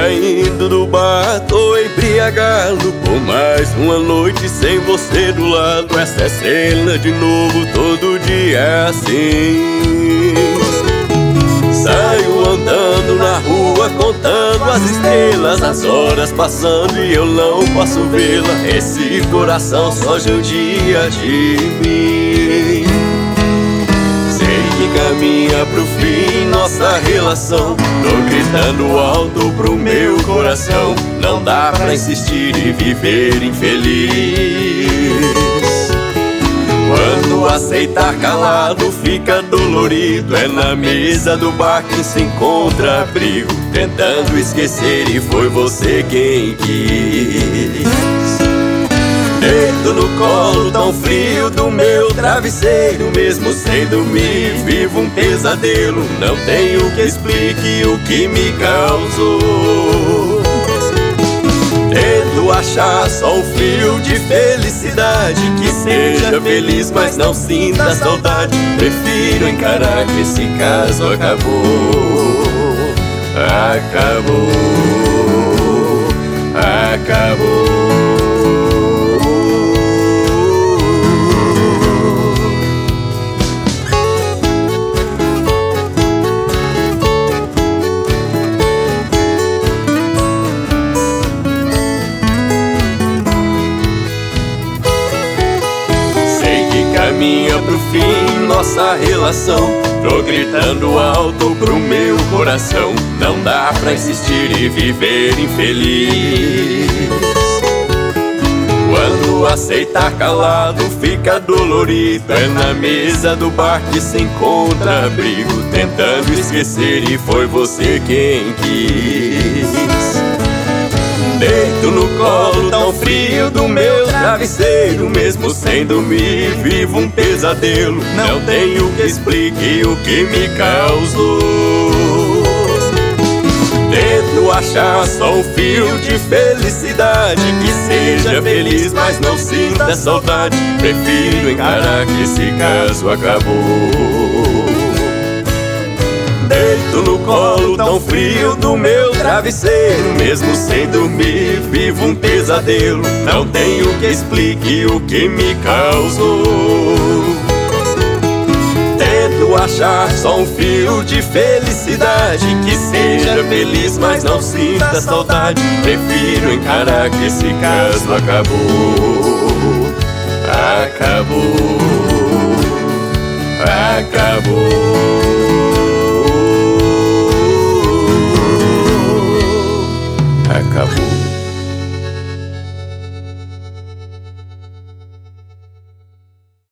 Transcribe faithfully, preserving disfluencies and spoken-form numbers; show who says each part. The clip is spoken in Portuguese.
Speaker 1: Saindo do bar, tô embriagado por mais uma noite sem você do lado. Essa é cena de novo, todo dia é assim. Saio andando na rua, contando as estrelas, as horas passando e eu não posso vê-la. Esse coração só judia de mim. Sei que caminha pro fim nossa relação. Tô gritando alto pro meu coração. Não dá pra insistir e viver infeliz. Quando aceitar calado fica dolorido. É na mesa do bar que se encontra abrigo. Tentando esquecer e foi você quem quis. Deito no colo tão frio do meu travesseiro. Mesmo sem dormir vivo um pesadelo. Não tenho que explique o que me causou. Tento achar só um fio de felicidade. Que seja feliz mas não sinta saudade. Prefiro encarar que esse caso acabou. Acabou. Acabou. Caminha pro fim nossa relação. Tô gritando alto pro meu coração. Não dá pra insistir e viver infeliz. Quando aceitar calado fica dolorido. É na mesa do bar que se encontra abrigo. Tentando esquecer e foi você quem quis. Deito no colo tão frio do meu travesseiro. Mesmo sem dormir vivo um pesadelo. Não tenho que explique o que me causou. Tento achar só um fio de felicidade. Que seja feliz mas não sinta saudade. Prefiro encarar que esse caso acabou. Deito no colo tão frio do meu travesseiro. Mesmo sem dormir vivo um pesadelo. Não tenho que explique o que me causou. Tento achar só um fio de felicidade. Que seja feliz mas não sinta saudade. Prefiro encarar que esse caso acabou. Acabou. Acabou. Acabou.